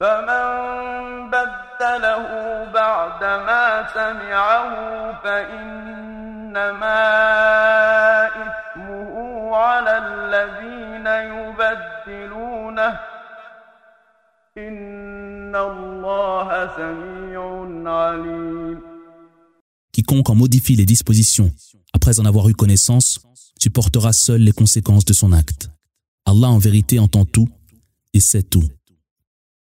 فمن بدله بعدما سمعه فإنما إثمه على الذين يبدلونه إن الله سميع عليم. Quiconque en modifie les dispositions après en avoir eu connaissance supportera seul les conséquences de son acte. Allah en vérité entend tout et sait tout.